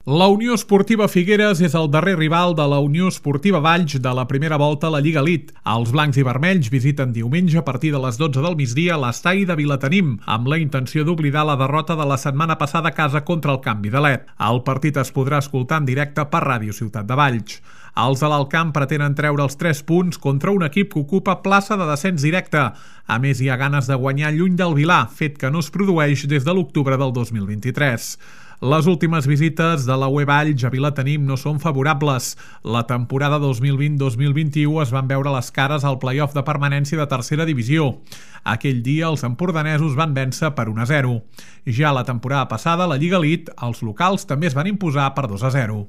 La Unió Esportiva Figueres és el darrer rival de la Unió Esportiva Valls de la primera volta a la Lliga Elite. Els blancs i vermells visiten diumenge a partir de les 12 del migdia l'estadi de Vilatenim, amb la intenció d'oblidar la derrota de la setmana passada a casa contra el Can Vidalet. El partit es podrà escoltar en directe per Ràdio Ciutat de Valls. Els de l'Alt Camp pretenen treure els 3 punts contra un equip que ocupa plaça de descens directe. A més, hi ha ganes de guanyar lluny del Vilar, fet que no es produeix des de l'octubre del 2023. Les últimes visites de la UE Valls a Vilatenim no són favorables. La temporada 2020-2021 es van veure les cares al play-off de permanència de tercera divisió. Aquell dia els empordanesos van vèncer per 1-0. Ja la temporada passada, a la Lliga Elite, els locals també es van imposar per 2-0.